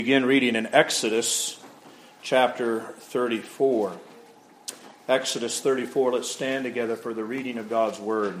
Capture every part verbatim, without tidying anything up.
Begin reading in Exodus chapter thirty-four. Exodus thirty-four, let's stand together for the reading of God's Word.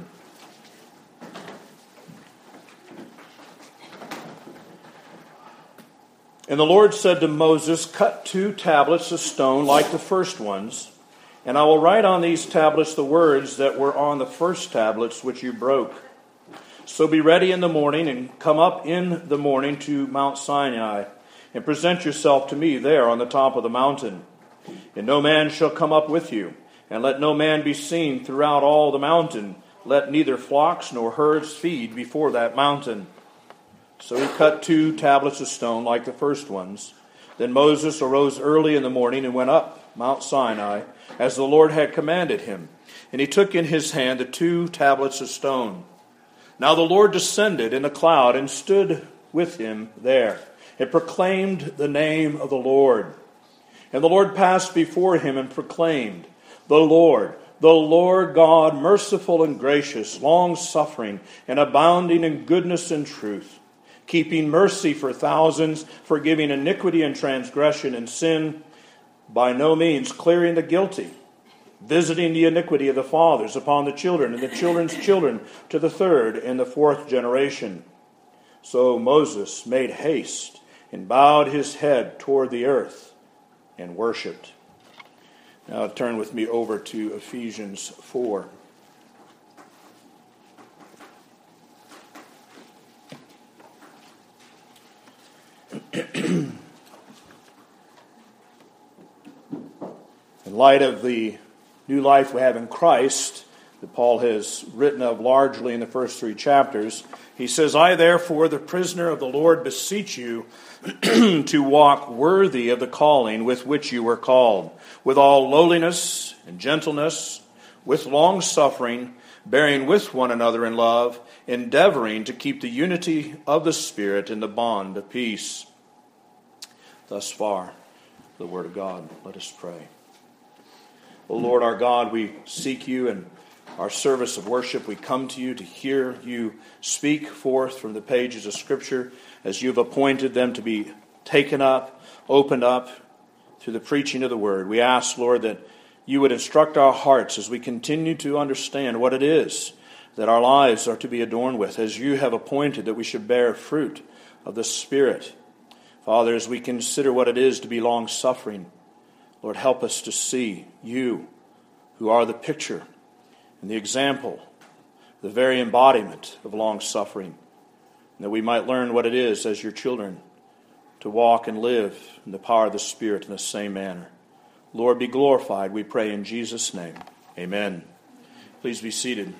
And the Lord said to Moses, "Cut two tablets of stone like the first ones, and I will write on these tablets the words that were on the first tablets which you broke. So be ready in the morning and come up in the morning to Mount Sinai, and present yourself to me there on the top of the mountain. And no man shall come up with you, and let no man be seen throughout all the mountain. Let neither flocks nor herds feed before that mountain." So he cut two tablets of stone like the first ones. Then Moses arose early in the morning and went up Mount Sinai, as the Lord had commanded him. And he took in his hand the two tablets of stone. Now the Lord descended in a cloud and stood with him there, and proclaimed the name of the Lord. And the Lord passed before him and proclaimed, "The Lord, the Lord God, merciful and gracious, long-suffering, and abounding in goodness and truth, keeping mercy for thousands, forgiving iniquity and transgression and sin, by no means clearing the guilty, visiting the iniquity of the fathers upon the children, and the children's children to the third and the fourth generation." So Moses made haste and bowed his head toward the earth and worshipped. Now turn with me over to Ephesians four. In light of the new life we have in Christ, that Paul has written of largely in the first three chapters, he says, "I therefore, the prisoner of the Lord, beseech you to walk worthy of the calling with which you were called, with all lowliness and gentleness, with long suffering, bearing with one another in love, endeavoring to keep the unity of the Spirit in the bond of peace." Thus far, the Word of God. Let us pray. O Lord our God, we seek you in our service of worship. We come to you to hear you speak forth from the pages of Scripture as you've appointed them to be taken up, opened up through the preaching of the Word. We ask, Lord, that you would instruct our hearts as we continue to understand what it is that our lives are to be adorned with, as you have appointed that we should bear fruit of the Spirit. Father, as we consider what it is to be long-suffering, Lord, help us to see you, who are the picture and the example, the very embodiment of long-suffering, and that we might learn what it is as your children to walk and live in the power of the Spirit in the same manner. Lord, be glorified, we pray in Jesus' name. Amen. Please be seated.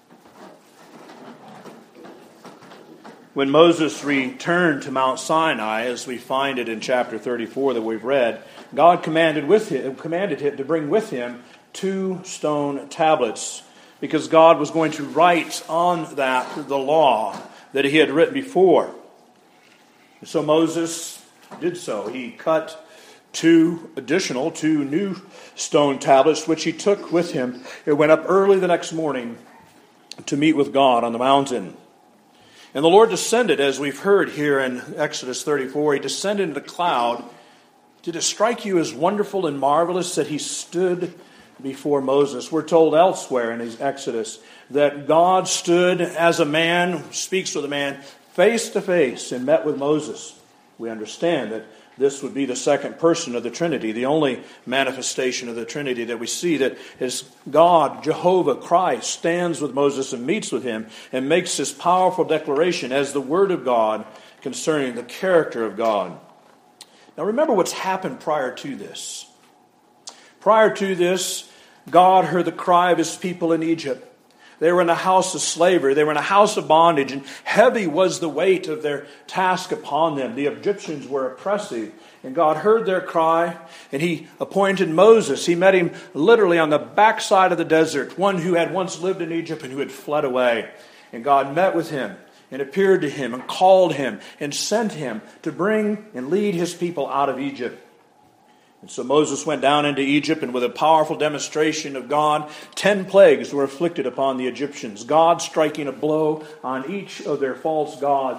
When Moses returned to Mount Sinai, as we find it in chapter thirty-four that we've read, God commanded with him, commanded him to bring with him two stone tablets, because God was going to write on that the law that he had written before. So Moses did so. He cut two additional, two new stone tablets, which he took with him. He went up early the next morning to meet with God on the mountain. And the Lord descended, as we've heard here in Exodus thirty-four, he descended in the cloud. Did it strike you as wonderful and marvelous that he stood before Moses? We're told elsewhere in his Exodus that God stood as a man, speaks with a man, face to face, and met with Moses. We understand that this would be the second person of the Trinity, the only manifestation of the Trinity that we see, that is God, Jehovah, Christ, stands with Moses and meets with him and makes this powerful declaration as the Word of God concerning the character of God. Now remember what's happened prior to this. Prior to this, God heard the cry of his people in Egypt. They were in a house of slavery. They were in a house of bondage, and heavy was the weight of their task upon them. The Egyptians were oppressive, and God heard their cry, and he appointed Moses. He met him literally on the backside of the desert, one who had once lived in Egypt and who had fled away. And God met with him and appeared to him and called him and sent him to bring and lead his people out of Egypt. And so Moses went down into Egypt, and with a powerful demonstration of God, ten plagues were afflicted upon the Egyptians, God striking a blow on each of their false gods,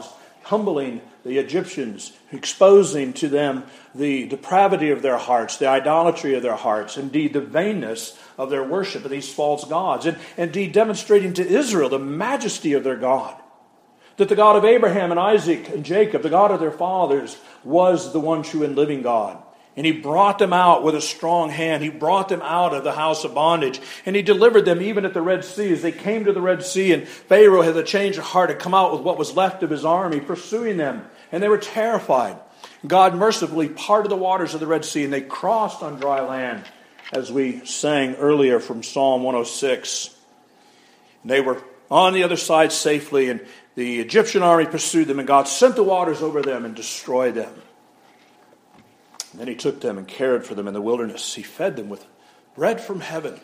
humbling the Egyptians, exposing to them the depravity of their hearts, the idolatry of their hearts, indeed the vainness of their worship of these false gods, and indeed demonstrating to Israel the majesty of their God. That the God of Abraham and Isaac and Jacob, the God of their fathers, was the one true and living God. And he brought them out with a strong hand. He brought them out of the house of bondage. And he delivered them even at the Red Sea. As they came to the Red Sea, and Pharaoh had a change of heart to come out with what was left of his army, pursuing them. And they were terrified. God mercifully parted the waters of the Red Sea, and they crossed on dry land, as we sang earlier from Psalm one oh six. And they were on the other side safely, and the Egyptian army pursued them, and God sent the waters over them and destroyed them. And then he took them and cared for them in the wilderness. He fed them with bread from heaven.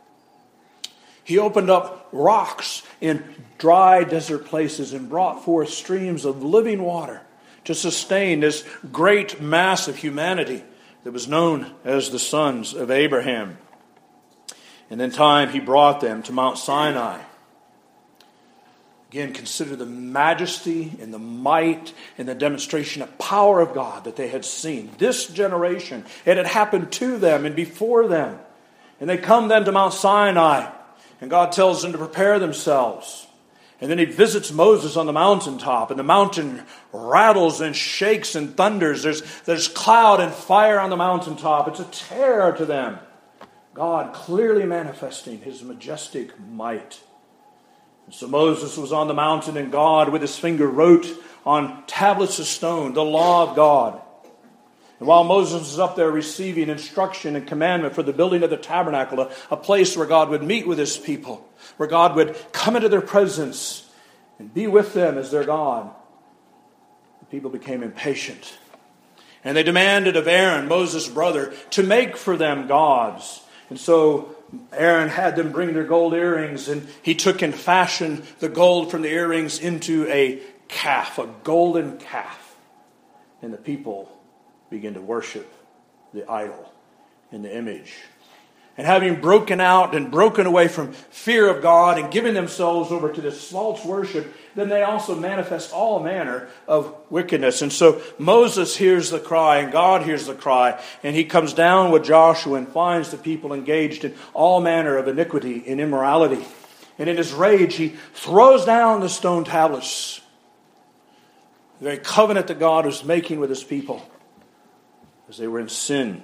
He opened up rocks in dry desert places and brought forth streams of living water to sustain this great mass of humanity that was known as the sons of Abraham. And in time he brought them to Mount Sinai. Again, consider the majesty and the might and the demonstration of power of God that they had seen. This generation, it had happened to them and before them. And they come then to Mount Sinai, and God tells them to prepare themselves. And then he visits Moses on the mountaintop, and the mountain rattles and shakes and thunders. There's, there's cloud and fire on the mountaintop. It's a terror to them. God clearly manifesting his majestic might. And so Moses was on the mountain, and God with his finger wrote on tablets of stone the law of God. And while Moses was up there receiving instruction and commandment for the building of the tabernacle, a, a place where God would meet with his people, where God would come into their presence and be with them as their God, the people became impatient. And they demanded of Aaron, Moses' brother, to make for them gods. And so Aaron had them bring their gold earrings, and he took and fashioned the gold from the earrings into a calf, a golden calf. And the people began to worship the idol in the image. And having broken out and broken away from fear of God and given themselves over to this false worship, then they also manifest all manner of wickedness. And so Moses hears the cry, and God hears the cry, and he comes down with Joshua and finds the people engaged in all manner of iniquity and immorality. And in his rage, he throws down the stone tablets, the very covenant that God was making with his people as they were in sin.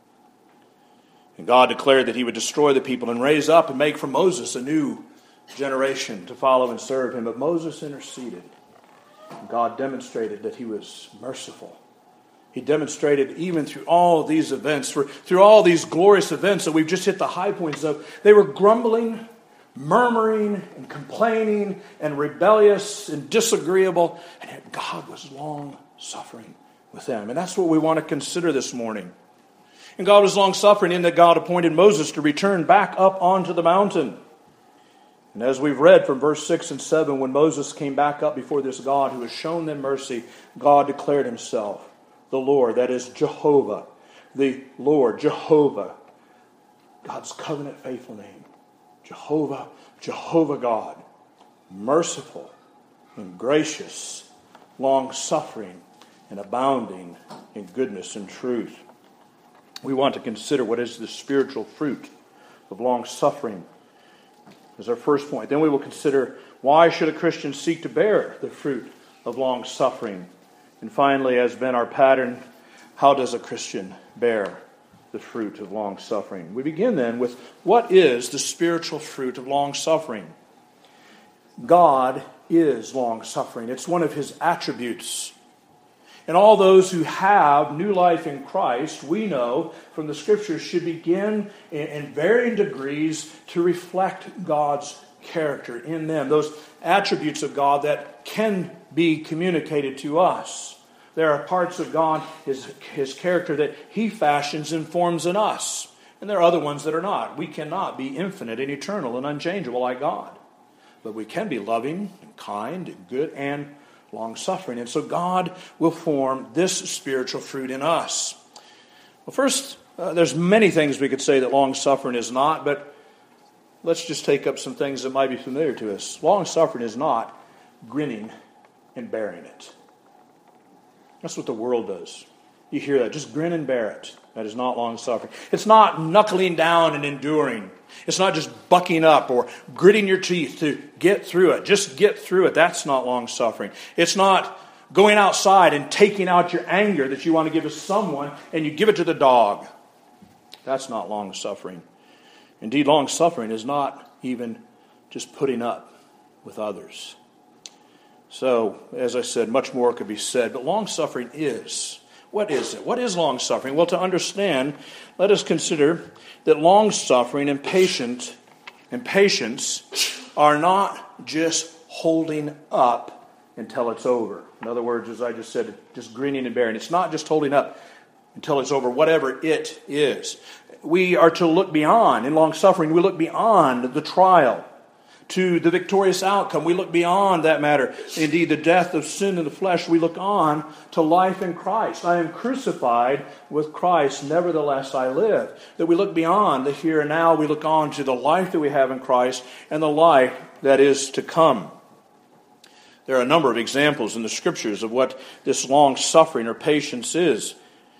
And God declared that he would destroy the people and raise up and make from Moses a new generation to follow and serve him. But Moses interceded. And God demonstrated that he was merciful. He demonstrated even through all these events, through all these glorious events that we've just hit the high points of, they were grumbling, murmuring, and complaining, and rebellious, and disagreeable. And yet God was long suffering with them. And that's what we want to consider this morning. And God was long-suffering in that God appointed Moses to return back up onto the mountain. And as we've read from verse six and seven, when Moses came back up before this God who has shown them mercy, God declared himself the Lord, that is Jehovah, the Lord, Jehovah, God's covenant faithful name. Jehovah, Jehovah God, merciful and gracious, long-suffering and abounding in goodness and truth. We want to consider what is the spiritual fruit of long-suffering as our first point. Then we will consider why should a Christian seek to bear the fruit of long-suffering. And finally, as been our pattern, how does a Christian bear the fruit of long-suffering? We begin then with what is the spiritual fruit of long-suffering. God is long-suffering. It's one of his attributes. And all those who have new life in Christ, we know from the Scriptures, should begin in, in varying degrees to reflect God's character in them. Those attributes of God that can be communicated to us. There are parts of God, his, his character, that he fashions and forms in us. And there are other ones that are not. We cannot be infinite and eternal and unchangeable like God. But we can be loving and kind and good and long-suffering. And so God will form this spiritual fruit in us. Well, first, uh, there's many things we could say that long-suffering is not, but let's just take up some things that might be familiar to us. Long-suffering is not grinning and bearing it. That's what the world does. You hear that. Just grin and bear it. That is not long-suffering. It's not knuckling down and enduring. It's not just bucking up or gritting your teeth to get through it. Just get through it. That's not long-suffering. It's not going outside and taking out your anger that you want to give to someone and you give it to the dog. That's not long-suffering. Indeed, long-suffering is not even just putting up with others. So, as I said, much more could be said, but long-suffering is. What is it? What is long-suffering? Well, to understand, let us consider that long-suffering and patient and patience are not just holding up until it's over. In other words, as I just said, just grinning and bearing. It's not just holding up until it's over, whatever it is. We are to look beyond. In long-suffering, we look beyond the trial to the victorious outcome. We look beyond that matter. Indeed, the death of sin in the flesh, we look on to life in Christ. I am crucified with Christ, nevertheless I live. That we look beyond the here and now, we look on to the life that we have in Christ and the life that is to come. There are a number of examples in the Scriptures of what this long-suffering or patience is.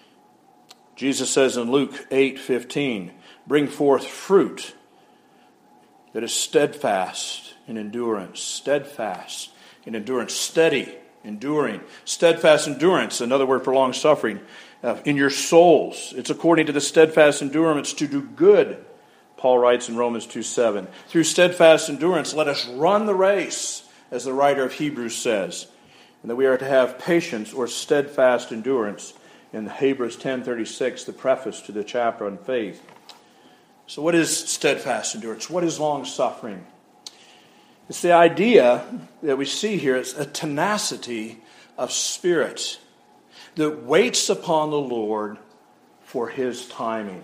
Jesus says in Luke eight fifteen, bring forth fruit that is steadfast in endurance. Steadfast in endurance. Steady, enduring. Steadfast endurance, another word for long-suffering. Uh, in your souls. It's according to the steadfast endurance to do good, Paul writes in Romans two seven. Through steadfast endurance, let us run the race, as the writer of Hebrews says. And that we are to have patience or steadfast endurance in Hebrews ten thirty-six, the preface to the chapter on faith. So what is steadfast endurance? What is long-suffering? It's the idea that we see here. It's a tenacity of spirit that waits upon the Lord for His timing.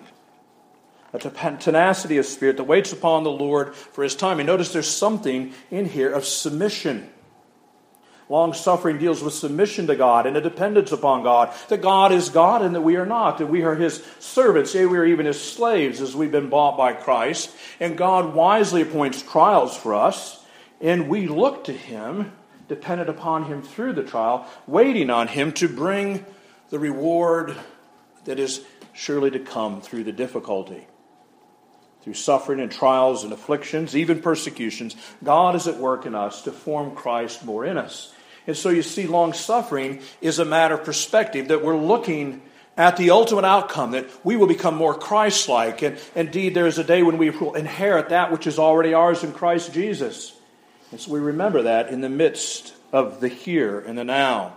A tenacity of spirit that waits upon the Lord for His timing. Notice there's something in here of submission. Long-suffering deals with submission to God and a dependence upon God. That God is God and that we are not. That we are His servants. Yea, we are even His slaves as we've been bought by Christ. And God wisely appoints trials for us. And we look to Him, dependent upon Him through the trial, waiting on Him to bring the reward that is surely to come through the difficulty. Through suffering and trials and afflictions, even persecutions, God is at work in us to form Christ more in us. And so you see, long-suffering is a matter of perspective, that we're looking at the ultimate outcome, that we will become more Christ-like. And indeed, there is a day when we will inherit that which is already ours in Christ Jesus. And so we remember that in the midst of the here and the now.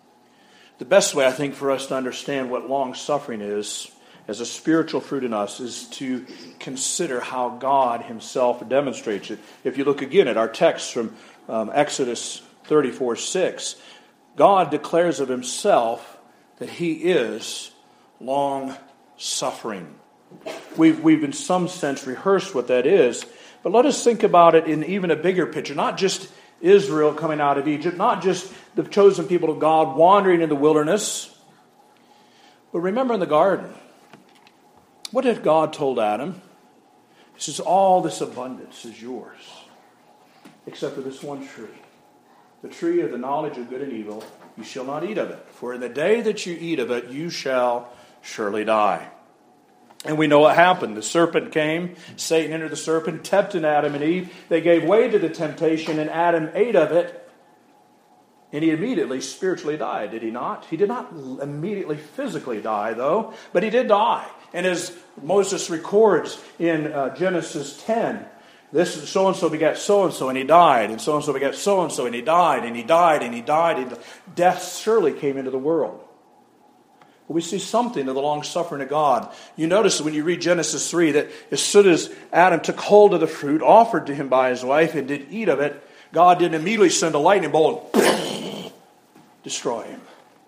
The best way, I think, for us to understand what long-suffering is, as a spiritual fruit in us, is to consider how God Himself demonstrates it. If you look again at our text from um, Exodus thirty-four six, God declares of Himself that He is long-suffering. We've, we've in some sense rehearsed what that is, but let us think about it in even a bigger picture. Not just Israel coming out of Egypt, not just the chosen people of God wandering in the wilderness, but remember in the garden. What had God told Adam? He says, all this abundance is yours, except for this one tree. The tree of the knowledge of good and evil, you shall not eat of it. For in the day that you eat of it, you shall surely die. And we know what happened. The serpent came, Satan entered the serpent, tempted Adam and Eve. They gave way to the temptation, and Adam ate of it. And he immediately spiritually died, did he not? He did not immediately physically die, though, but he did die. And as Moses records in uh, Genesis ten, this so-and-so begat so-and-so, and he died, and so-and-so begat so-and-so, and he died, and he died, and he died, and death surely came into the world. But we see something of the long-suffering of God. You notice when you read Genesis three that as soon as Adam took hold of the fruit offered to him by his wife and did eat of it, God didn't immediately send a lightning bolt and destroy him.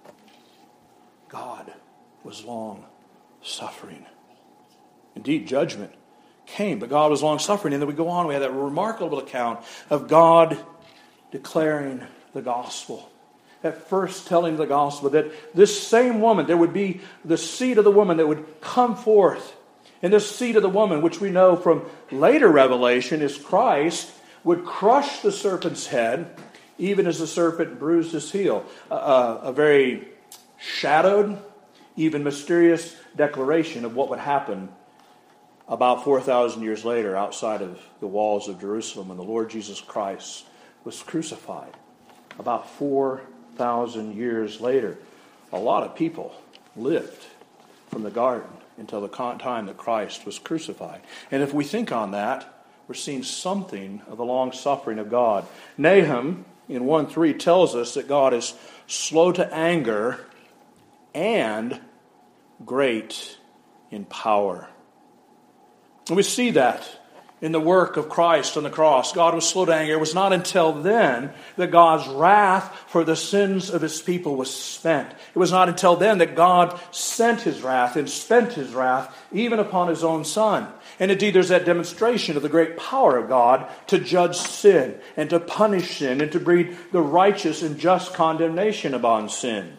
God was long-suffering. Indeed, judgment came, but God was long-suffering. And then we go on, we have that remarkable account of God declaring the gospel. At first telling the gospel that this same woman, there would be the seed of the woman that would come forth. And this seed of the woman, which we know from later revelation is Christ, would crush the serpent's head, even as the serpent bruised his heel. Uh, a very shadowed, even mysterious declaration of what would happen about four thousand years later outside of the walls of Jerusalem when the Lord Jesus Christ was crucified. About four thousand years later, a lot of people lived from the garden until the time that Christ was crucified. And if we think on that, we're seeing something of the long-suffering of God. Nahum, in one three, tells us that God is slow to anger and great in power. And we see that in the work of Christ on the cross. God was slow to anger. It was not until then that God's wrath for the sins of His people was spent. It was not until then that God sent His wrath and spent His wrath even upon His own Son. And indeed, there's that demonstration of the great power of God to judge sin and to punish sin and to bring the righteous and just condemnation upon sin.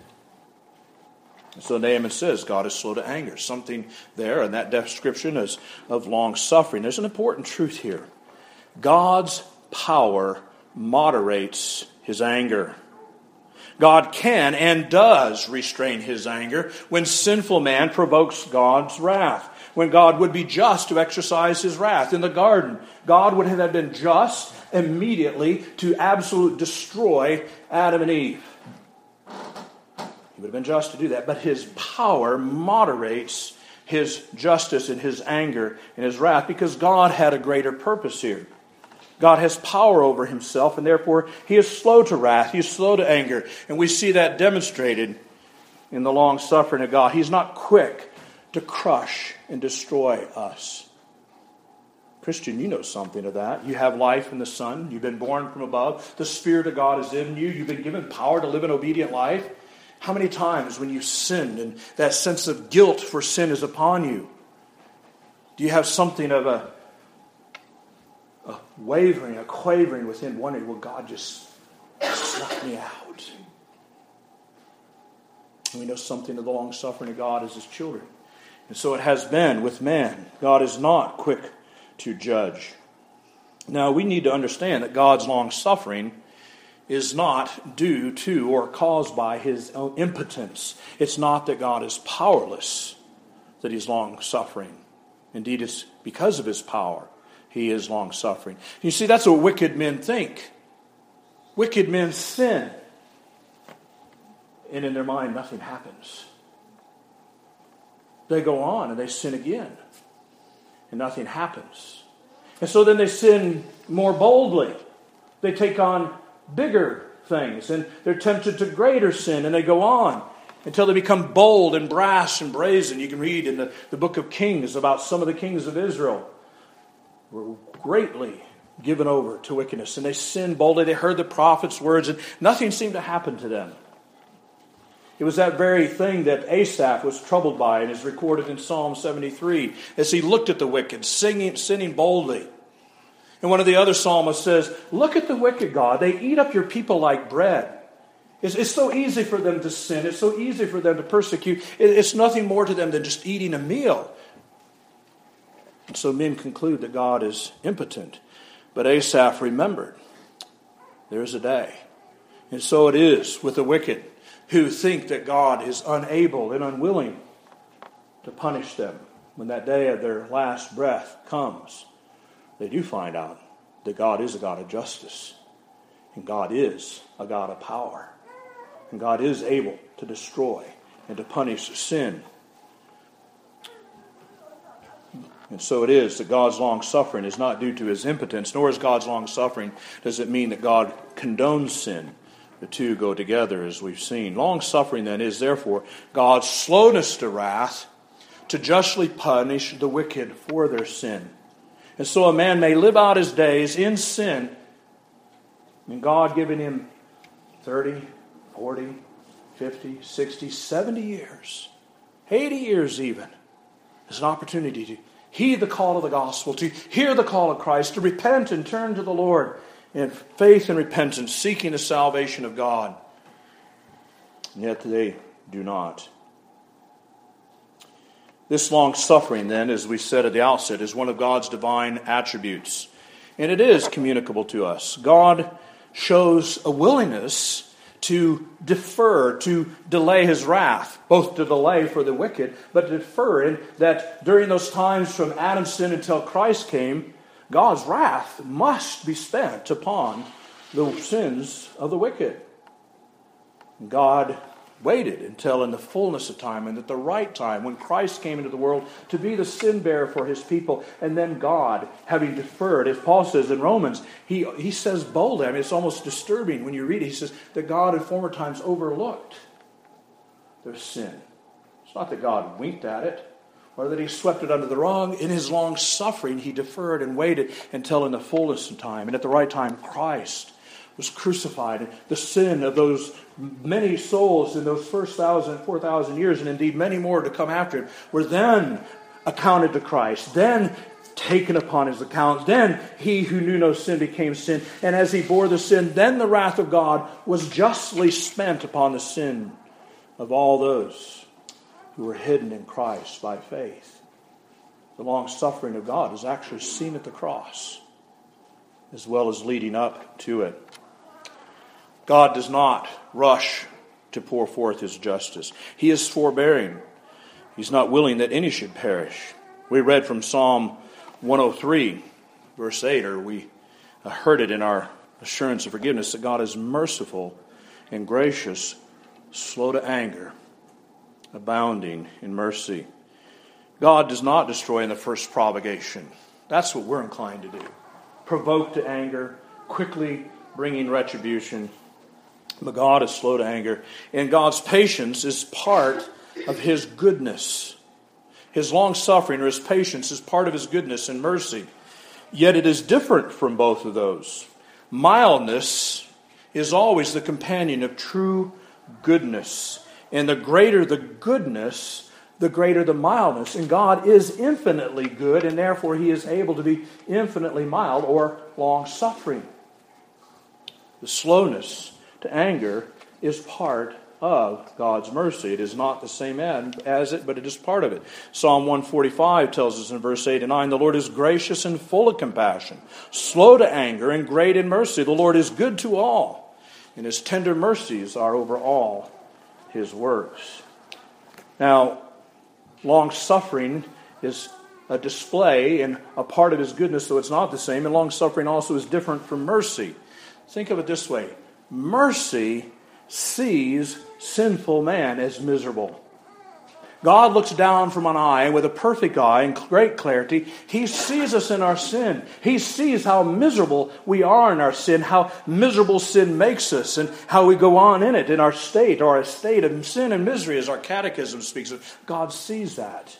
So Nahum says God is slow to anger. Something there in that description is of long suffering. There's an important truth here. God's power moderates His anger. God can and does restrain His anger when sinful man provokes God's wrath. When God would be just to exercise His wrath. In the garden, God would have been just immediately to absolutely destroy Adam and Eve. He would have been just to do that, but His power moderates His justice and His anger and His wrath because God had a greater purpose here. God has power over Himself, and therefore He is slow to wrath. He is slow to anger, and we see that demonstrated in the long suffering of God. He's not quick to crush and destroy us. Christian, you know something of that. You have life in the Son. You've been born from above. The Spirit of God is in you. You've been given power to live an obedient life. How many times when you've sinned and that sense of guilt for sin is upon you, do you have something of a, a wavering, a quavering within, wondering, will God just, just let me out? And we know something of the long suffering of God as His children. And so it has been with man. God is not quick to judge. Now we need to understand that God's long suffering is not due to or caused by His own impotence. It's not that God is powerless, that He's long-suffering. Indeed, it's because of His power He is long-suffering. You see, that's what wicked men think. Wicked men sin. And in their mind, nothing happens. They go on and they sin again. And nothing happens. And so then they sin more boldly. They take on bigger things, and they're tempted to greater sin, and they go on until they become bold and brash and brazen. You can read in the, the book of Kings about some of the kings of Israel were greatly given over to wickedness, and they sinned boldly. They heard the prophet's words, and nothing seemed to happen to them. It was that very thing that Asaph was troubled by, and is recorded in Psalm seventy-three, as he looked at the wicked, singing, sinning boldly. And one of the other psalmists says, look at the wicked, God. They eat up your people like bread. It's, it's so easy for them to sin. It's so easy for them to persecute. It, it's nothing more to them than just eating a meal. And so men conclude that God is impotent. But Asaph remembered, there's a day. And so it is with the wicked who think that God is unable and unwilling to punish them. When that day of their last breath comes, they do find out that God is a God of justice. And God is a God of power. And God is able to destroy and to punish sin. And so it is that God's long-suffering is not due to His impotence, nor is God's long-suffering does it mean that God condones sin. The two go together, as we've seen. Long-suffering, then, is therefore God's slowness to wrath to justly punish the wicked for their sin. And so a man may live out his days in sin, and God giving him thirty, forty, fifty, sixty, seventy years, eighty years even, as an opportunity to heed the call of the gospel, to hear the call of Christ, to repent and turn to the Lord in faith and repentance, seeking the salvation of God. And yet they do not. This long suffering, then, as we said at the outset, is one of God's divine attributes. And it is communicable to us. God shows a willingness to defer, to delay his wrath, both to delay for the wicked, but to defer, and that during those times from Adam's sin until Christ came, God's wrath must be spent upon the sins of the wicked. God waited until in the fullness of time and at the right time, when Christ came into the world to be the sin bearer for his people, and then God, having deferred, as Paul says in Romans, he, he says boldly, I mean, it's almost disturbing when you read it, he says that God in former times overlooked their sin. It's not that God winked at it, or that he swept it under the rug. In his long suffering, he deferred and waited until in the fullness of time, and at the right time, Christ was crucified. And the sin of those many souls in those first thousand, four thousand years, and indeed many more to come after him, were then accounted to Christ, then taken upon his account. Then he who knew no sin became sin. And as he bore the sin, then the wrath of God was justly spent upon the sin of all those who were hidden in Christ by faith. The long suffering of God is actually seen at the cross, as well as leading up to it. God does not rush to pour forth his justice. He is forbearing. He's not willing that any should perish. We read from Psalm one oh three, verse eight, or we heard it in our assurance of forgiveness, that God is merciful and gracious, slow to anger, abounding in mercy. God does not destroy in the first provocation. That's what we're inclined to do. Provoke to anger, quickly bringing retribution. But God is slow to anger. And God's patience is part of his goodness. His long-suffering or his patience is part of his goodness and mercy. Yet it is different from both of those. Mildness is always the companion of true goodness. And the greater the goodness, the greater the mildness. And God is infinitely good, and therefore he is able to be infinitely mild or long-suffering. The slowness to anger is part of God's mercy. It is not the same end as it, but it is part of it. Psalm one forty-five tells us in verse eight and nine, the Lord is gracious and full of compassion, slow to anger and great in mercy. The Lord is good to all, and his tender mercies are over all his works. Now, long-suffering is a display and a part of his goodness, so it's not the same. And long-suffering also is different from mercy. Think of it this way. Mercy sees sinful man as miserable. God looks down from on high, and with a perfect eye and great clarity, he sees us in our sin. He sees how miserable we are in our sin, how miserable sin makes us, and how we go on in it, in our state, or a state of sin and misery, as our catechism speaks of. God sees that,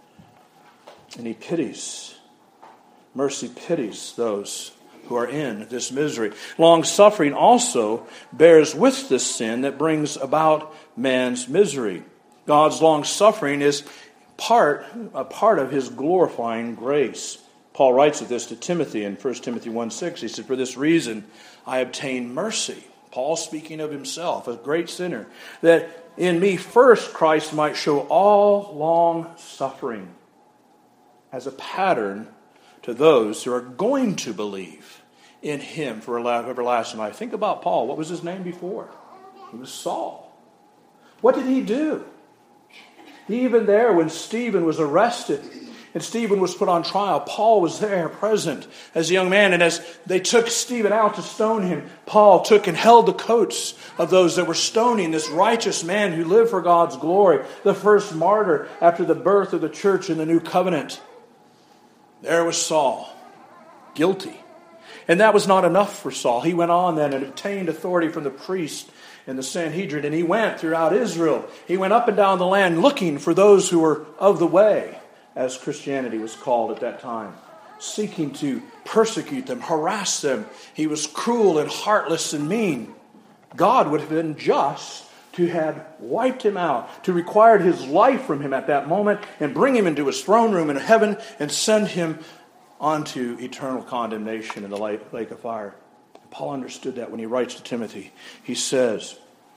and he pities. Mercy pities those who are in this misery. Long-suffering also bears with this sin that brings about man's misery. God's long-suffering is part, a part of his glorifying grace. Paul writes of this to Timothy in First Timothy one six. He said, for this reason I obtain mercy. Paul speaking of himself, a great sinner, that in me first Christ might show all long-suffering as a pattern to those who are going to believe in him for everlasting life. Think about Paul. What was his name before? He was Saul. What did he do? Even there when Stephen was arrested and Stephen was put on trial, Paul was there present as a young man. And as they took Stephen out to stone him, Paul took and held the coats of those that were stoning this righteous man who lived for God's glory, the first martyr after the birth of the church in the new covenant. There was Saul, guilty. And that was not enough for Saul. He went on then and obtained authority from the priest and the Sanhedrin, and he went throughout Israel. He went up and down the land looking for those who were of the way, as Christianity was called at that time, seeking to persecute them, harass them. He was cruel and heartless and mean. God would have been just to have wiped him out, to require his life from him at that moment and bring him into his throne room in heaven and send him onto eternal condemnation in the lake of fire. Paul understood that when he writes to Timothy. He says,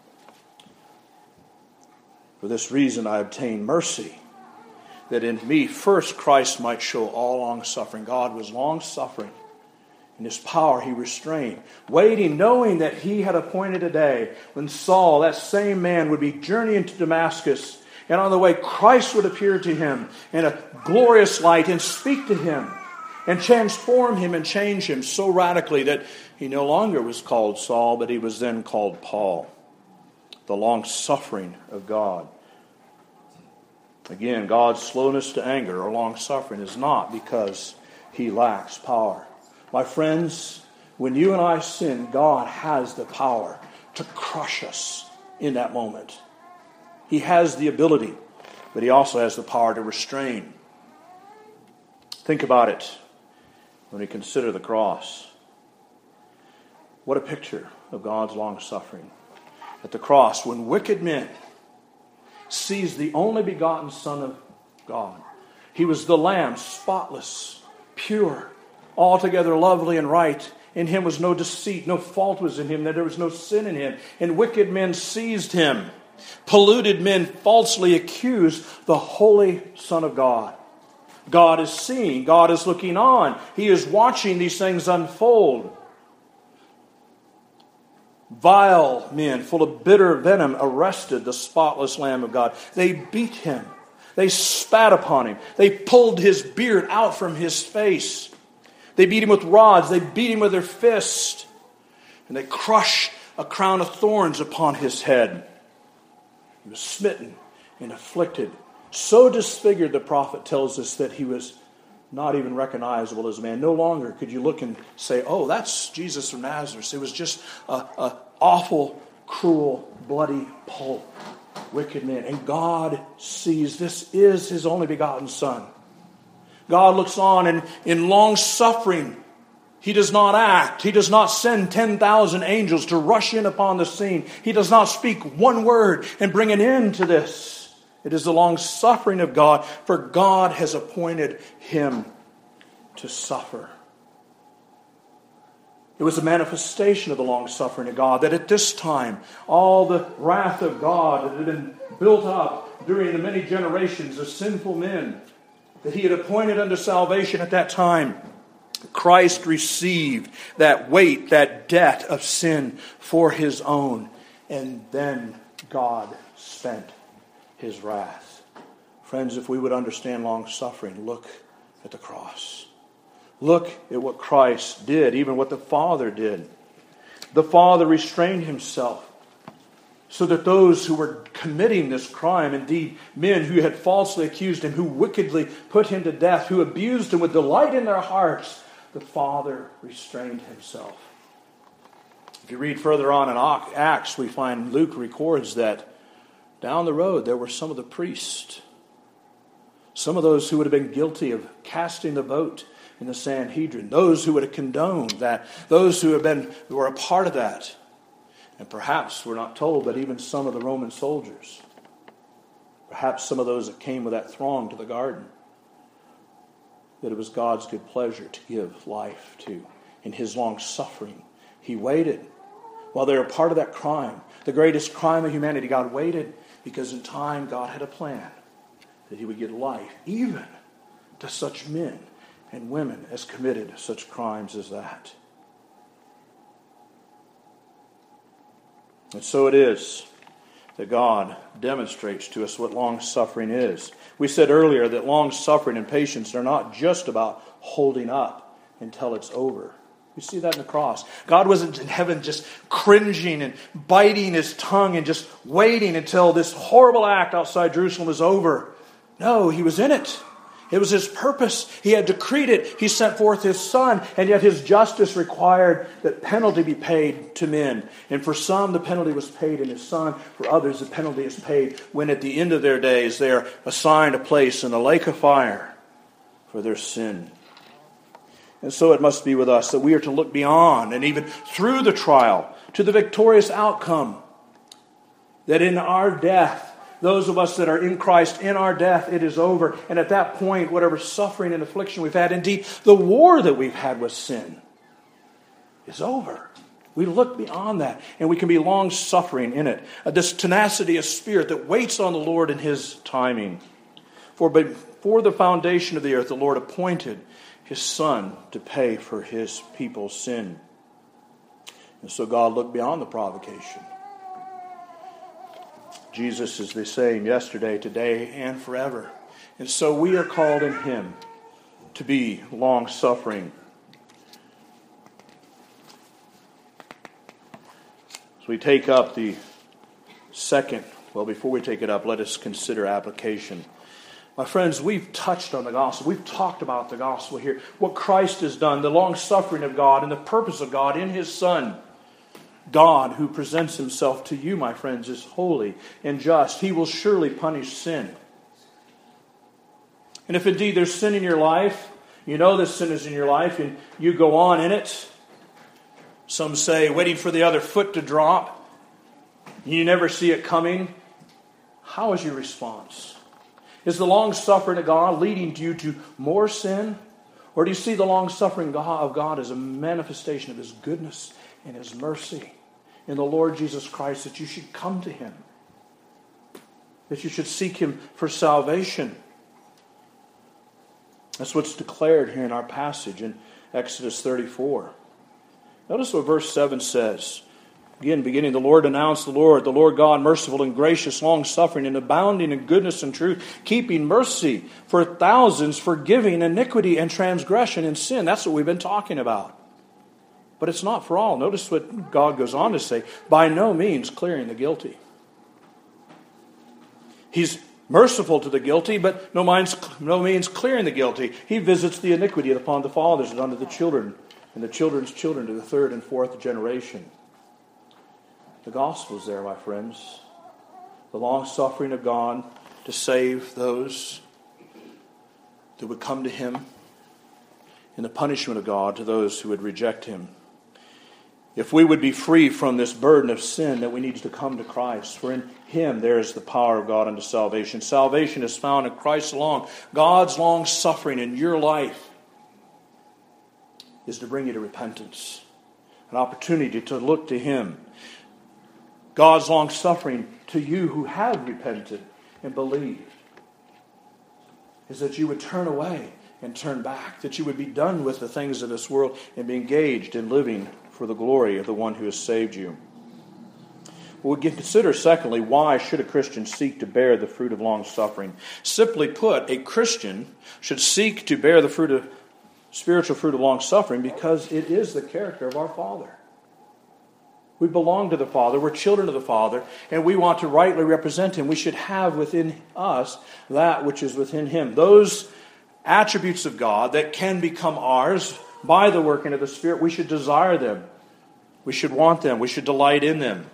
for this reason I obtain mercy, that in me first Christ might show all long-suffering. God was long-suffering In his power he restrained, waiting, knowing that he had appointed a day when Saul, that same man, would be journeying to Damascus. And on the way, Christ would appear to him in a glorious light and speak to him and transform him and change him so radically that he no longer was called Saul, but he was then called Paul, the long-suffering of God. Again, God's slowness to anger or long-suffering is not because he lacks power. My friends, when you and I sin, God has the power to crush us in that moment. He has the ability, but he also has the power to restrain. Think about it when we consider the cross. What a picture of God's long-suffering. At the cross, when wicked men seized the only begotten Son of God, he was the Lamb, spotless, pure, altogether lovely and right. In him was no deceit, no fault was in him, that there was no sin in him. And wicked men seized him. Polluted men falsely accused the holy Son of God. God is seeing. God is looking on. He is watching these things unfold. Vile men, full of bitter venom, arrested the spotless Lamb of God. They beat him. They spat upon him. They pulled his beard out from his face. They beat him with rods. They beat him with their fists. And they crushed a crown of thorns upon his head. He was smitten and afflicted. So disfigured, the prophet tells us, that he was not even recognizable as a man. No longer could you look and say, oh, that's Jesus from Nazareth. It was just an awful, cruel, bloody pulp. Wicked man. And God sees this is his only begotten Son. God looks on, and in long suffering, he does not act. He does not send ten thousand angels to rush in upon the scene. He does not speak one word and bring an end to this. It is the long suffering of God, for God has appointed him to suffer. It was a manifestation of the long suffering of God that at this time, all the wrath of God that had been built up during the many generations of sinful men that he had appointed unto salvation at that time, Christ received that weight, that debt of sin for his own. And then God spent his wrath. Friends, if we would understand long suffering, look at the cross. Look at what Christ did, even what the Father did. The Father restrained himself so that those who were committing this crime, indeed men who had falsely accused him, who wickedly put him to death, who abused him with delight in their hearts, the Father restrained himself. If you read further on in Acts, we find Luke records that down the road there were some of the priests, some of those who would have been guilty of casting the vote in the Sanhedrin, those who would have condoned that, those who have been who were a part of that. And perhaps, we're not told, but even some of the Roman soldiers, perhaps some of those that came with that throng to the garden, that it was God's good pleasure to give life to. In his long suffering, he waited. While they were part of that crime, the greatest crime of humanity, God waited because in time God had a plan that he would give life even to such men and women as committed such crimes as that. And so it is that God demonstrates to us what long-suffering is. We said earlier that long-suffering and patience are not just about holding up until it's over. You see that in the cross. God wasn't in heaven just cringing and biting his tongue and just waiting until this horrible act outside Jerusalem was over. No, he was in it. It was his purpose. He had decreed it. He sent forth his Son, and yet his justice required that penalty be paid to men. And for some, the penalty was paid in his Son. For others, the penalty is paid when at the end of their days they are assigned a place in the lake of fire for their sin. And so it must be with us that we are to look beyond and even through the trial to the victorious outcome. That in our death, those of us that are in Christ, in our death, it is over. And at that point, whatever suffering and affliction we've had, indeed, the war that we've had with sin is over. We look beyond that, and we can be long-suffering in it. Uh, this tenacity of spirit that waits on the Lord in his timing. For before the foundation of the earth, the Lord appointed His Son to pay for His people's sin. And so God looked beyond the provocation. Jesus is the same yesterday, today, and forever. And so we are called in Him to be long-suffering. So we take up the second. Well, before we take it up, let us consider application. My friends, we've touched on the gospel. We've talked about the gospel here. What Christ has done, the long-suffering of God, and the purpose of God in His Son. God, who presents Himself to you, my friends, is holy and just. He will surely punish sin. And if indeed there's sin in your life, you know this sin is in your life, and you go on in it, some say waiting for the other foot to drop, you never see it coming, how is your response? Is the long-suffering of God leading you to more sin? Or do you see the long-suffering of God as a manifestation of His goodness and His mercy in the Lord Jesus Christ, that you should come to Him, that you should seek Him for salvation? That's what's declared here in our passage in Exodus thirty-four. Notice what verse seven says. Again, beginning, the Lord announced the Lord, the Lord God, merciful and gracious, long-suffering, and abounding in goodness and truth, keeping mercy for thousands, forgiving iniquity and transgression and sin. That's what we've been talking about. But it's not for all. Notice what God goes on to say. By no means clearing the guilty. He's merciful to the guilty, but no means, no means clearing the guilty. He visits the iniquity upon the fathers and unto the children, and the children's children to the third and fourth generation. The gospel is there, my friends. The long-suffering of God to save those that would come to Him, and the punishment of God to those who would reject Him. If we would be free from this burden of sin, that we need to come to Christ. For in Him there is the power of God unto salvation. Salvation is found in Christ alone. God's long-suffering in your life is to bring you to repentance. An opportunity to look to Him. God's long-suffering to you who have repented and believed is that you would turn away and turn back. That you would be done with the things of this world and be engaged in living for the glory of the one who has saved you. We'll consider, secondly, why should a Christian seek to bear the fruit of long-suffering? Simply put, a Christian should seek to bear the fruit of spiritual fruit of long-suffering because it is the character of our Father. We belong to the Father. We're children of the Father, and we want to rightly represent Him. We should have within us that which is within Him. Those attributes of God that can become ours by the working of the Spirit, we should desire them. We should want them. We should delight in them.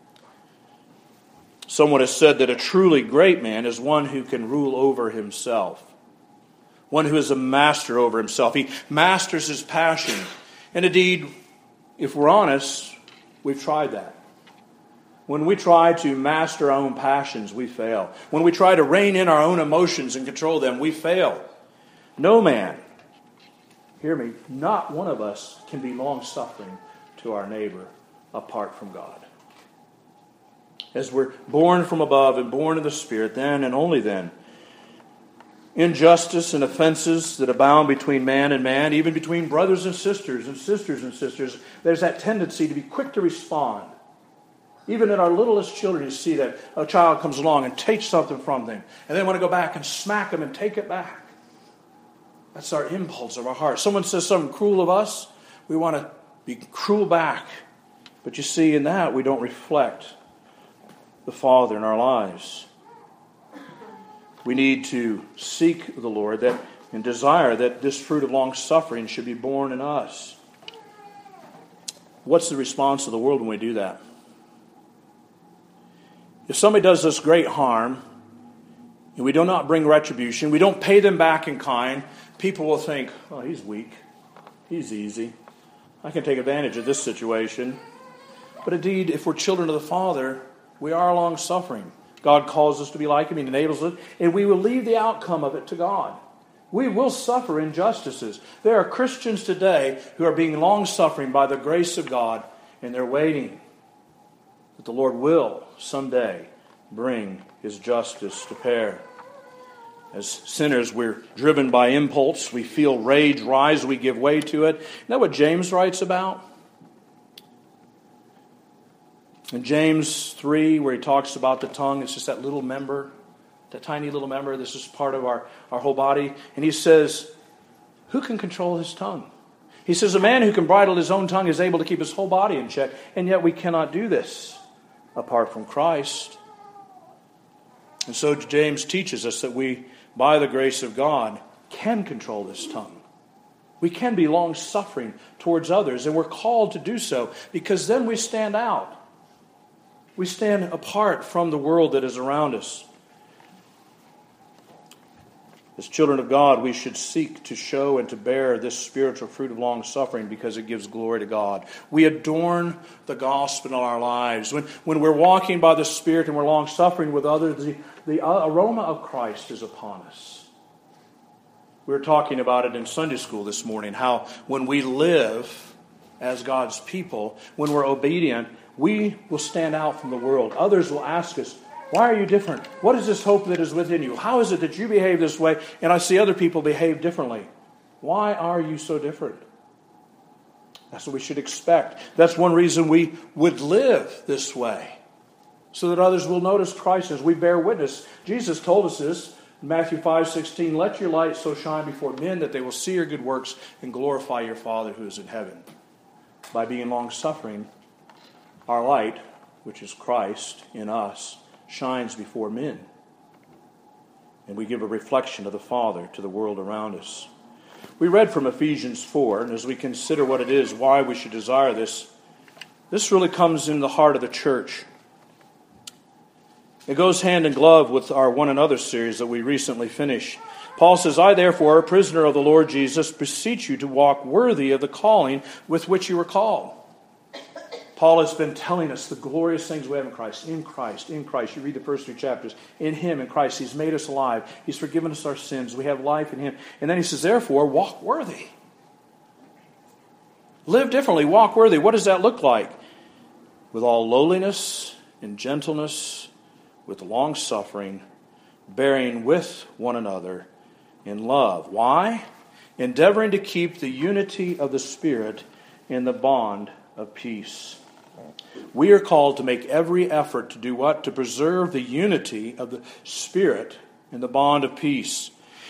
Someone has said that a truly great man is one who can rule over himself. One who is a master over himself. He masters his passion. And indeed, if we're honest, we've tried that. When we try to master our own passions, we fail. When we try to rein in our own emotions and control them, we fail. No man, hear me, not one of us can be long-suffering to our neighbor apart from God. As we're born from above and born of the Spirit, then and only then, injustice and offenses that abound between man and man, even between brothers and sisters and sisters and sisters, there's that tendency to be quick to respond. Even in our littlest children, you see that a child comes along and takes something from them, and they want to go back and smack them and take it back. That's our impulse of our heart. Someone says something cruel of us, we want to be cruel back. But you see, in that, we don't reflect the Father in our lives. We need to seek the Lord that and desire that this fruit of long-suffering should be born in us. What's the response of the world when we do that? If somebody does us great harm, and we do not bring retribution, we don't pay them back in kind, people will think, oh, he's weak. He's easy. I can take advantage of this situation. But indeed, if we're children of the Father, we are long-suffering. God calls us to be like Him. He enables us. And we will leave the outcome of it to God. We will suffer injustices. There are Christians today who are being long-suffering by the grace of God, and they're waiting that the Lord will someday bring His justice to bear. As sinners, we're driven by impulse. We feel rage rise. We give way to it. Isn't that what James writes about? In James three, where he talks about the tongue, it's just that little member, that tiny little member. This is part of our, our whole body. And he says, who can control his tongue? He says, a man who can bridle his own tongue is able to keep his whole body in check. And yet we cannot do this apart from Christ. And so James teaches us that we, by the grace of God, can control this tongue. We can be long-suffering towards others, and we're called to do so because then we stand out. We stand apart from the world that is around us. As children of God, we should seek to show and to bear this spiritual fruit of long-suffering because it gives glory to God. We adorn the gospel in our lives. When, when we're walking by the Spirit and we're long-suffering with others, the, the aroma of Christ is upon us. We were talking about it in Sunday school this morning, how when we live as God's people, when we're obedient, we will stand out from the world. Others will ask us, why are you different? What is this hope that is within you? How is it that you behave this way and I see other people behave differently? Why are you so different? That's what we should expect. That's one reason we would live this way, so that others will notice Christ as we bear witness. Jesus told us this in Matthew five sixteen, let your light so shine before men that they will see your good works and glorify your Father who is in heaven. By being long-suffering, our light, which is Christ in us, shines before men. And we give a reflection of the Father to the world around us. We read from Ephesians four, and as we consider what it is, why we should desire this, this really comes in the heart of the church. It goes hand in glove with our One Another series that we recently finished. Paul says, I therefore, a prisoner of the Lord Jesus, beseech you to walk worthy of the calling with which you were called. Paul has been telling us the glorious things we have in Christ. In Christ, in Christ. You read the first two chapters. In Him, in Christ, He's made us alive. He's forgiven us our sins. We have life in Him. And then he says, therefore, walk worthy. Live differently. Walk worthy. What does that look like? With all lowliness and gentleness, with long-suffering, bearing with one another in love. Why? Endeavoring to keep the unity of the Spirit in the bond of peace. We are called to make every effort to do what? To preserve the unity of the Spirit in the bond of peace.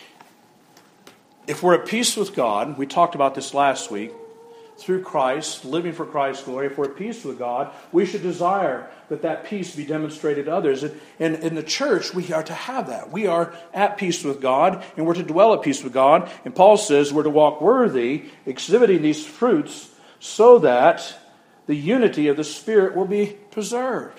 If we're at peace with God, we talked about this last week, through Christ, living for Christ's glory, if we're at peace with God, we should desire that that peace be demonstrated to others. And, and in the church, we are to have that. We are at peace with God, and we're to dwell at peace with God. And Paul says we're to walk worthy, exhibiting these fruits, so that the unity of the Spirit will be preserved.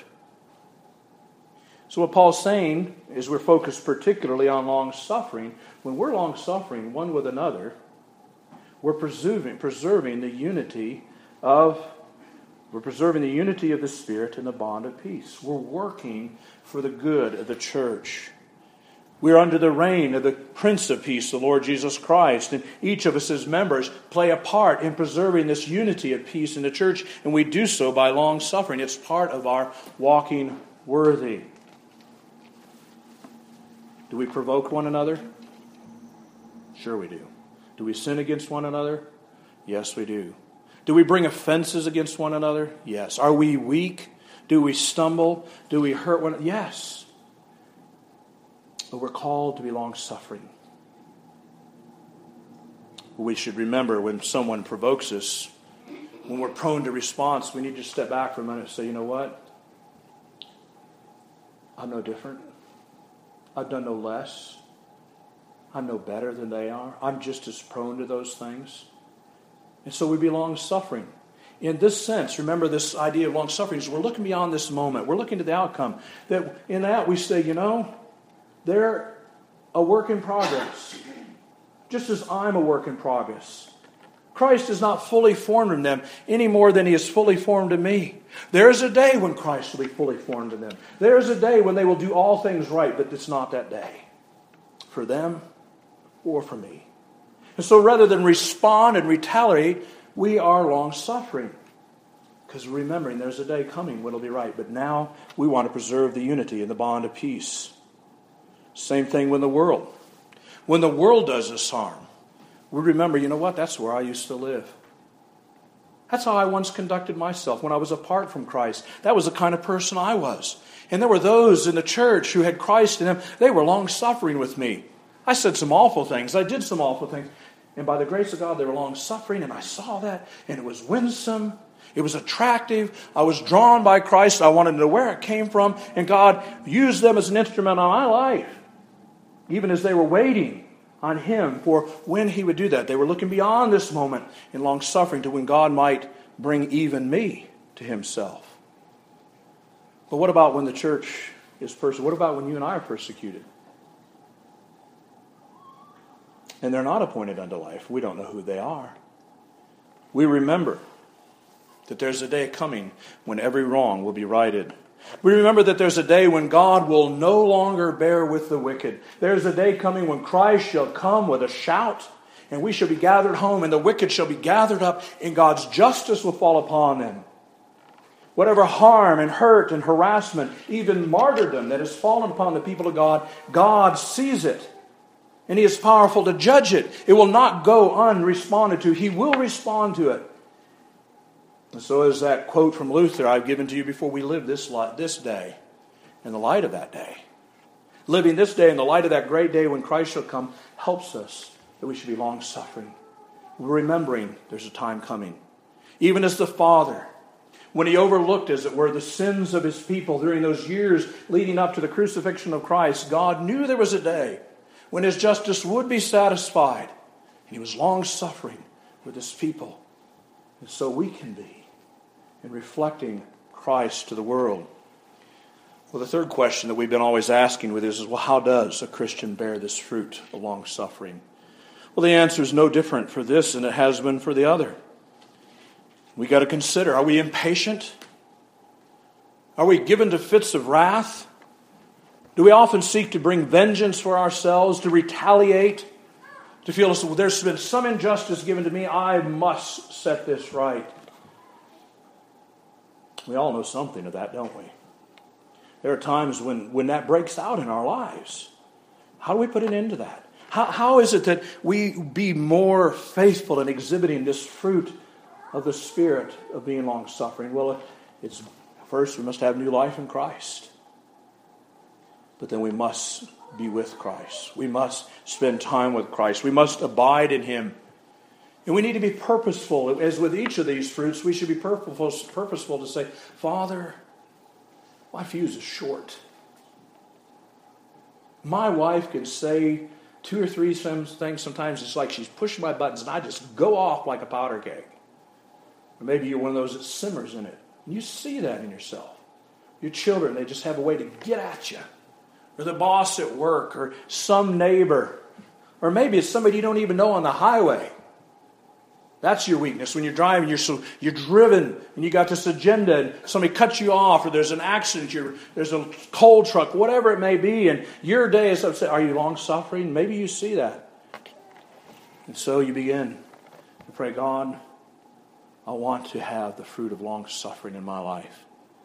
So what Paul's saying is we're focused particularly on long-suffering. When we're long-suffering one with another, we're preserving, preserving the unity of we're preserving the unity of the Spirit and the bond of peace. We're working for the good of the church. We're under the reign of the Prince of Peace, the Lord Jesus Christ. And each of us as members play a part in preserving this unity of peace in the church. And we do so by long suffering. It's part of our walking worthy. Do we provoke one another? Sure we do. Do we sin against one another? Yes, we do. Do we bring offenses against one another? Yes. Are we weak? Do we stumble? Do we hurt one another? Yes. But we're called to be long-suffering. We should remember when someone provokes us, when we're prone to response, we need to step back for a minute and say, you know what? I'm no different. I've done no less. I'm no better than they are. I'm just as prone to those things. And so we be long-suffering. In this sense, remember this idea of long-suffering is we're looking beyond this moment. We're looking to the outcome. That in that we say, you know, they're a work in progress. Just as I'm a work in progress. Christ is not fully formed in them any more than He is fully formed in me. There is a day when Christ will be fully formed in them. There is a day when they will do all things right, but it's not that day. For them or for me. And so rather than respond and retaliate, we are long-suffering. Because remembering there's a day coming when it'll be right. But now we want to preserve the unity and the bond of peace. Same thing with the world. When the world does us harm, we remember, you know what, that's where I used to live. That's how I once conducted myself when I was apart from Christ. That was the kind of person I was. And there were those in the church who had Christ in them. They were long-suffering with me. I said some awful things. I did some awful things. And by the grace of God, they were long-suffering, and I saw that, and it was winsome. It was attractive. I was drawn by Christ. I wanted to know where it came from, and God used them as an instrument on my life, even as they were waiting on Him for when He would do that. They were looking beyond this moment in long-suffering to when God might bring even me to Himself. But what about when the church is persecuted? What about when you and I are persecuted? And they're not appointed unto life. We don't know who they are. We remember that there's a day coming when every wrong will be righted. We remember that there's a day when God will no longer bear with the wicked. There's a day coming when Christ shall come with a shout, and we shall be gathered home, and the wicked shall be gathered up, and God's justice will fall upon them. Whatever harm and hurt and harassment, even martyrdom that has fallen upon the people of God, God sees it. And He is powerful to judge it. It will not go unresponded to. He will respond to it. And so is that quote from Luther I've given to you before: we live this light, this day in the light of that day. Living this day in the light of that great day when Christ shall come helps us that we should be long-suffering. Remembering there's a time coming. Even as the Father, when He overlooked, as it were, the sins of His people during those years leading up to the crucifixion of Christ, God knew there was a day when His justice would be satisfied. And He was long-suffering with His people. And so we can be in reflecting Christ to the world. Well, the third question that we've been always asking with this is, well, how does a Christian bear this fruit of long-suffering? Well, the answer is no different for this than it has been for the other. We got to consider, are we impatient? Are we given to fits of wrath? Do we often seek to bring vengeance for ourselves, to retaliate, to feel as though there's been some injustice given to me, I must set this right? We all know something of that, don't we? There are times when, when that breaks out in our lives. How do we put an end to that? How, how is it that we be more faithful in exhibiting this fruit of the Spirit of being long-suffering? Well, it's first we must have new life in Christ. But then we must be with Christ. We must spend time with Christ. We must abide in Him. And we need to be purposeful. As with each of these fruits, we should be purposeful, purposeful to say, Father, my fuse is short. My wife can say two or three things sometimes. It's like she's pushing my buttons and I just go off like a powder keg. Or maybe you're one of those that simmers in it. And you see that in yourself. Your children, they just have a way to get at you. Or the boss at work, or some neighbor. Or maybe it's somebody you don't even know on the highway. That's your weakness. When you're driving, you're so you're driven, and you got this agenda, and somebody cuts you off, or there's an accident, you're, there's a coal truck, whatever it may be, and your day is upset. Are you long-suffering? Maybe you see that. And so you begin to pray, God, I want to have the fruit of long-suffering in my life.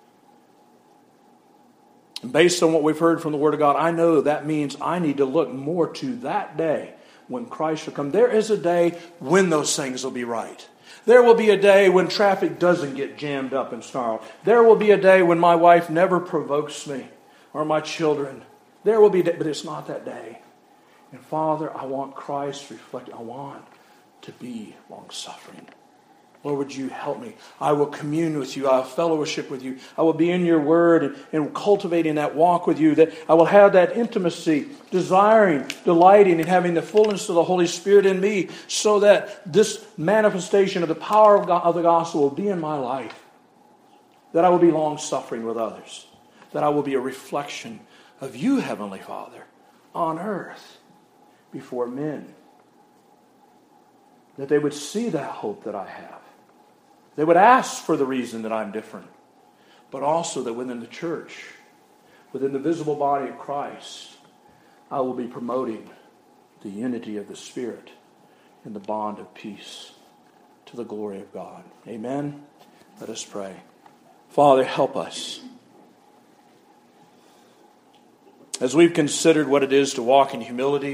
And based on what we've heard from the Word of God, I know that means I need to look more to that day when Christ shall come. There is a day when those things will be right. There will be a day when traffic doesn't get jammed up and snarled. There will be a day when my wife never provokes me or my children. There will be a day, but it's not that day. And Father, I want Christ reflected. I want to be long-suffering. Lord, would you help me? I will commune with you. I will fellowship with you. I will be in your word and, and cultivating that walk with you. That I will have that intimacy, desiring, delighting in having the fullness of the Holy Spirit in me so that this manifestation of the power of, God, of the gospel will be in my life. That I will be long-suffering with others. That I will be a reflection of you, Heavenly Father, on earth before men. That they would see that hope that I have. They would ask for the reason that I'm different. But also that within the church, within the visible body of Christ, I will be promoting the unity of the Spirit in the bond of peace to the glory of God. Amen? Let us pray. Father, help us. As we've considered what it is to walk in humility,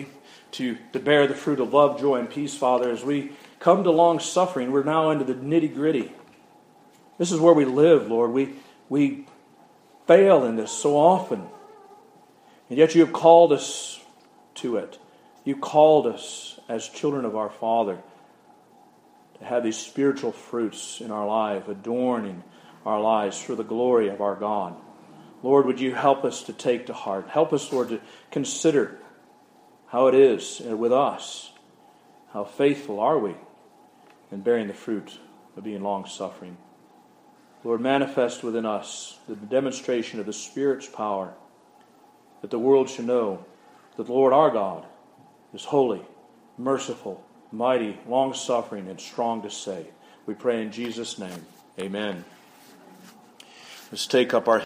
to, to bear the fruit of love, joy, and peace, Father. As we come to long suffering, we're now into the nitty-gritty. This is where we live, Lord. We, we fail in this so often. And yet you have called us to it. You called us as children of our Father to have these spiritual fruits in our life, adorning our lives for the glory of our God. Lord, would you help us to take to heart. Help us, Lord, to consider how it is with us. How faithful are we in bearing the fruit of being long-suffering. Lord, manifest within us the demonstration of the Spirit's power, that the world should know that the Lord our God is holy, merciful, mighty, long-suffering, and strong to save. We pray in Jesus' name. Amen. Let's take up our